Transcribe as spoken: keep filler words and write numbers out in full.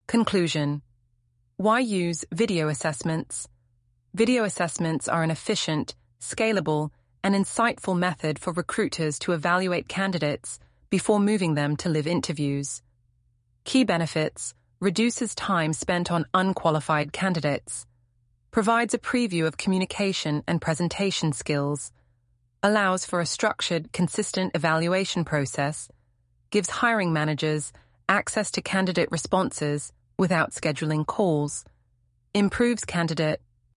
Conclusion. Why use video assessments? Video assessments are an efficient, scalable, and insightful method for recruiters to evaluate candidates before moving them to live interviews. Key benefits: reduces time spent on unqualified candidates, provides a preview of communication and presentation skills, allows for a structured, consistent evaluation process, gives hiring managers access to candidate responses without scheduling calls, improves candidate